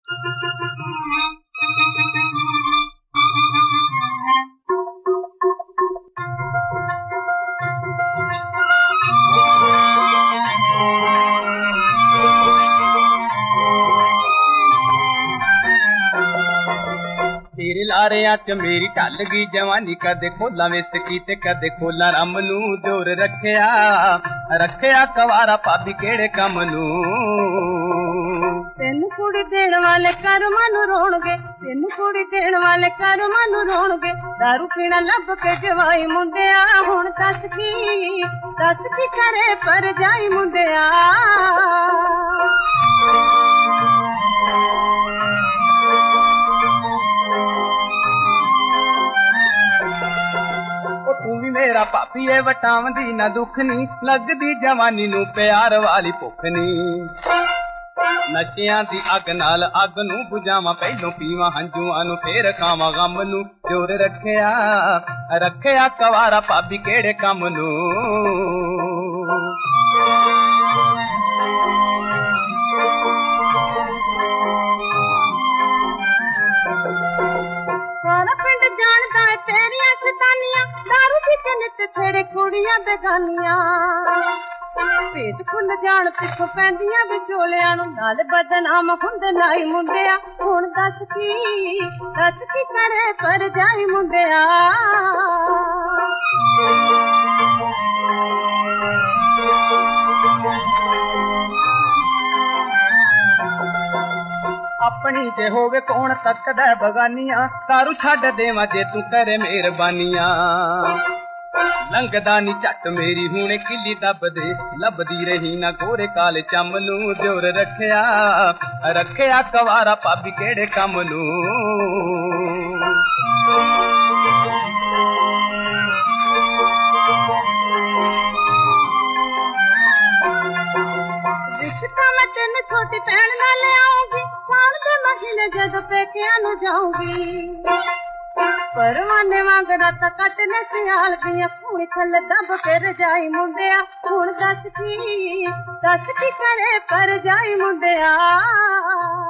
तेरे लारियां च मेरी ढल गई जवानी, कदे खोला विस्की ते कदे खोला रम नू। जोर रखिया रखिया कवारा भाभी केड़े कम नू। तेनू कुड़ी देण वाले कर्मां नू रोणगे, तेनू कुड़ी देण वाले कर्मां नू रोणगे। दारू पीना लब के जवाई मुंडिया, हुण दस की करे पर जाई मुंडिया। तू भी मेरा भाभी है वटावदी ना दुख नी, लगदी जवानी नू प्यार वाली भुख नी। नशियां दी अग नाल अग नू बुझावां, पहलों पीवां हंजुआं नू फेर खावां गम नू। जोर रखिया रखिया कवारा भाभी केड़े कम नू। सारा पिंड जानदा है तेरियां शैतानियां, दारू पी के नित छेड़े कुड़ियां बेगानियां। भेद खुल जान पिछों पैंदियां विचोलियां नू, नाल बदनाम हुंदे नाई मुंडिया। हुण दस की करे पर जाई मुंडिया। अपनी जे होवे कौन तकदा बगानियां, दारू छड्ड देवां जे तू करे मेहरबानियां। लंघदा नी झट मेरी हुणे किली दब दे, लभदी रही ना गोरे काले चम नू। जोर रखिया रखिया कवारा भाभी केड़े कम नू। रिश्ता मैं तेन छोटी भैन नाल आऊंगी, साल दे महीने जदों पेकियां नू जाऊंगी। परवाने वांग रात कटने सियाल दियां, खून थल दब फिर जाई मुंडिया। हुण दस की करे पर जाई मुंडिया।